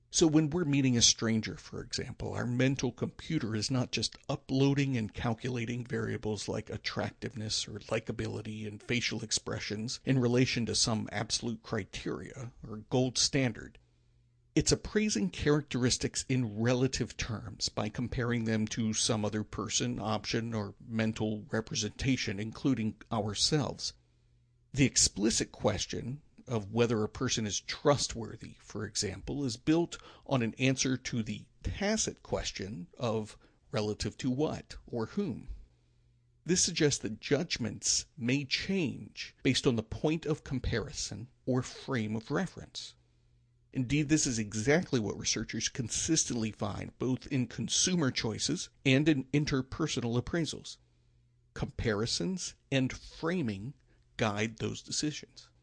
So when we're meeting a stranger, for example, our mental computer is not just uploading and calculating variables like attractiveness or likability and facial expressions in relation to some absolute criteria or gold standard. It's appraising characteristics in relative terms by comparing them to some other person, option, or mental representation, including ourselves. The explicit question of whether a person is trustworthy, for example, is built on an answer to the tacit question of relative to what or whom. This suggests that judgments may change based on the point of comparison or frame of reference. Indeed, this is exactly what researchers consistently find both in consumer choices and in interpersonal appraisals. Comparisons and framing guide those decisions.